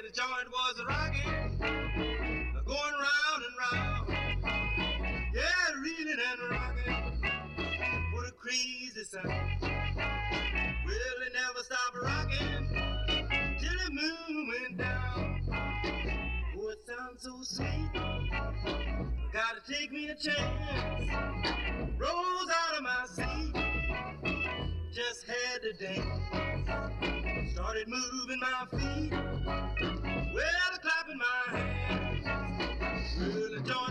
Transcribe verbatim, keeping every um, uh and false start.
the joint was rocking, going round and round. Yeah, reeling and rocking, what a crazy sound. Well, it never stopped rocking till the moon went down. Oh, it sounds so sweet. Gotta take me a chance. Rose out of my seat, just had to dance. Started moving my feet, well, clapping my hands. Well, the joint